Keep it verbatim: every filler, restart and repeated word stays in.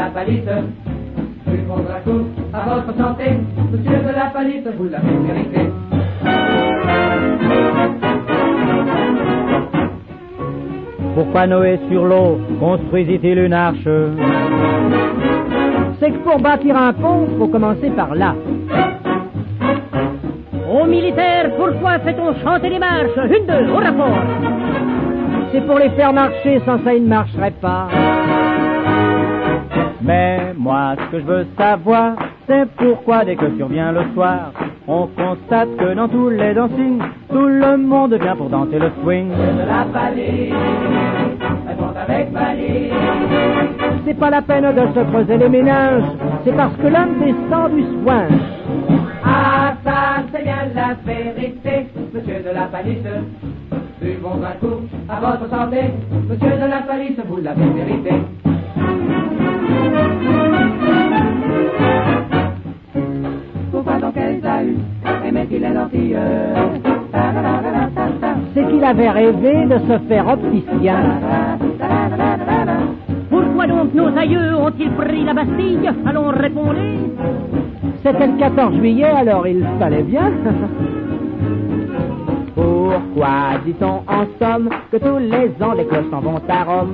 la palisse. Buvons un coup à votre santé, monsieur de la palisse, vous l'avez mérité. Pourquoi Noé sur l'eau construisit-il une arche? C'est que pour bâtir un pont, faut commencer par là. Aux militaires, pourquoi fait-on chanter les marches? Une, deux, au rapport. C'est pour les faire marcher, sans ça ils ne marcheraient pas. Mais moi, ce que je veux savoir, c'est pourquoi dès que survient le soir, on constate que dans tous les dancings, tout le monde vient pour danser le swing. De la palisse, répond avec malice. C'est pas la peine de se creuser les méninges, c'est parce que l'homme descend du soin. Ah, ça, c'est bien la vérité, monsieur de la palisse. Buvons un coup à votre santé, monsieur de la palisse, vous l'avez mérité. Pourquoi donc Esaü aimait-il les lentilles? C'est qu'il avait rêvé de se faire opticien. Pourquoi donc nos aïeux ont-ils pris la Bastille? Allons, répondez. C'était le quatorze juillet, alors il fallait bien. Pourquoi dit-on en somme que tous les ans les cloches s'en vont à Rome?